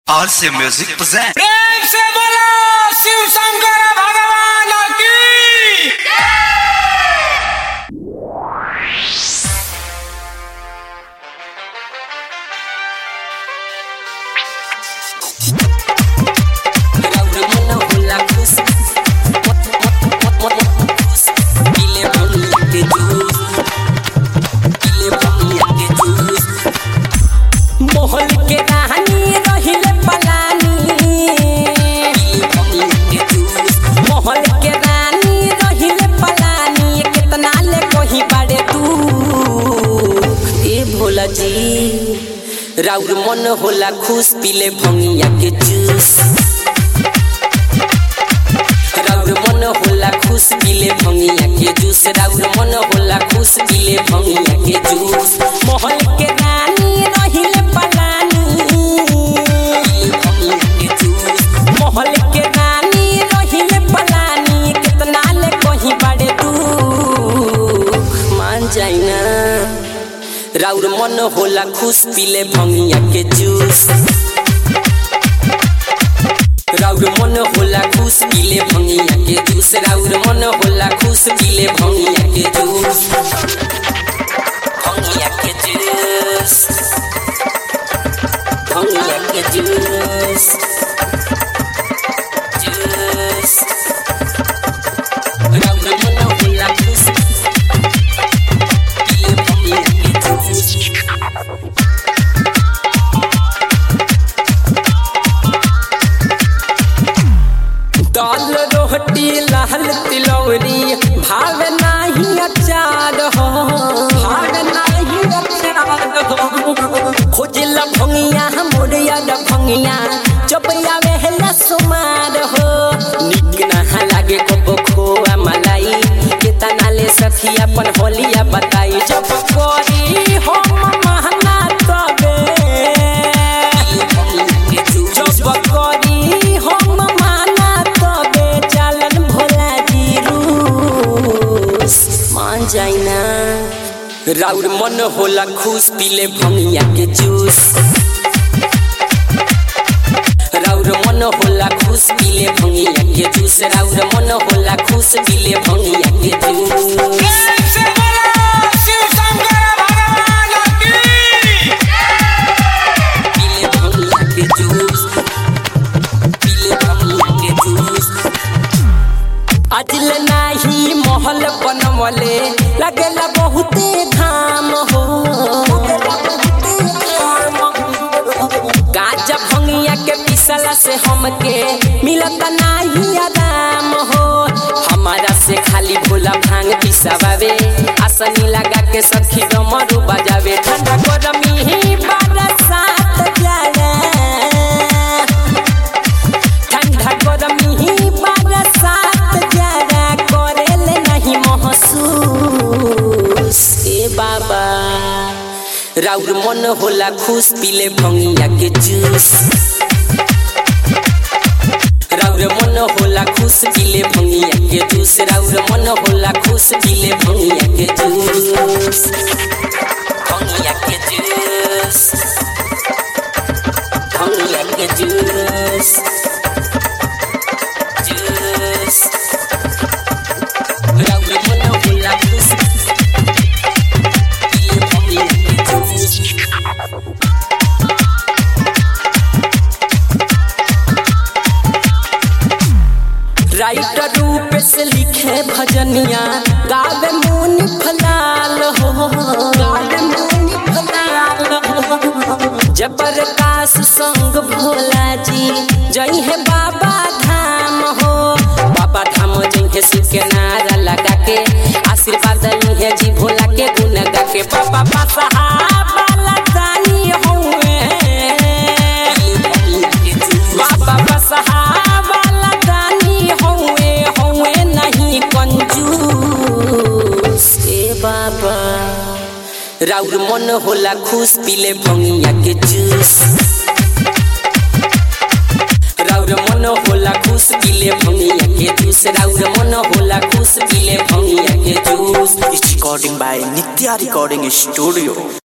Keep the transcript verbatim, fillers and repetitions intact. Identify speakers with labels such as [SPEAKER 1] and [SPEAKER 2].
[SPEAKER 1] और से music present.
[SPEAKER 2] प्रेम से बोलो शिव शंकर भगवान की।
[SPEAKER 3] मोहल के कहानी रहिले पलानी, मोहल के रानी रहिले पलानी, कितना ले कोही बाड़े तू ए भोला जी। राउर मन होला खुश पीले भंगिया के जूस, राउर मन होला खुश पीले भंगिया के जूस, राउर मन होला खुश पीले भंगिया के जूस। मोहल के रानी रहिले पलानी, मोहल के रानी रहिले पलानी, कितना ले कोही बाड़े तू मान जाई ना। राउर मन होला खुश पीले भंगिया के जूस, राउर मन होला खुश पीले भंगिया के जूस, राउर मन होला खुश पीले भंगिया के जूस, भंगिया के जूस, भंगिया के जूस, जूस। राउर मन होला खुश पीले भंगिया के जूस। दाल रोटी लाल तिलौरी भाव नाही अचार हो, भाव नाही अचार हो। खोजला भंगिया मोरिया भंगिया चपया वेहला सुमार हो। निक ना लागे को खोआ मलाई, केतना ले सखी अपन होलिया बताई। जब कोरी हो महना तबे, जब कोरी हो जाइना। राउर मन होला खुश पीले भंगिया के जूस, राउर मन होला खुश पीले भंगिया के जूस, राउर मन होला खुश पीले भंगिया के जूस।
[SPEAKER 2] प्रेम से बोलो शिव शंकर भगवान की।
[SPEAKER 3] पीले भंगिया के जूस, पीले भंगिया के जूस। अजल नाही महल बनवले लगेला बहुते धाम हो, गाजा भंगिया के पिसला से हमके मिलत नाही आराम हो। हमारा से खाली भोला भांग पिसावे, आसनी लगा के सखी डमरू बजावे। ठंडा गरमी ही बरसात जाए, ठंडा गरमी ही बरसात जाए, करेले नहीं महसूस ए बाबा। राउर मन होला खुश पीले भंगिया के जूस, राउर मन होला खुश पीले भंगिया के जूस, राउर मन होला खुश पीले भंगिया के जूस, भंगिया के जूस, भंगिया के जूस, जूस। राउर मन होला खुश पीले भंगिया के जूस। राइटर रूप से लिखे भजनिया गावे मुनि फलाल हो, गावे मुनि फलाल हो। जबरकाश संग भोला जी जई है बाबा धाम हो, बाबा धाम जई है शिव के नारा लगा के, आशीर्वाद ली है जी भोला के गुण गा के। बाबा बसहा वाला दानी हुए, बाबा बसहा बाबा। राउर मन होला खुश पीले भंगिया के जूस, राउर मन होला खुश पीले भंगिया के जूस, राउर मन होला खुश पीले भंगिया के juice.
[SPEAKER 1] Recording by Nitya recording studio.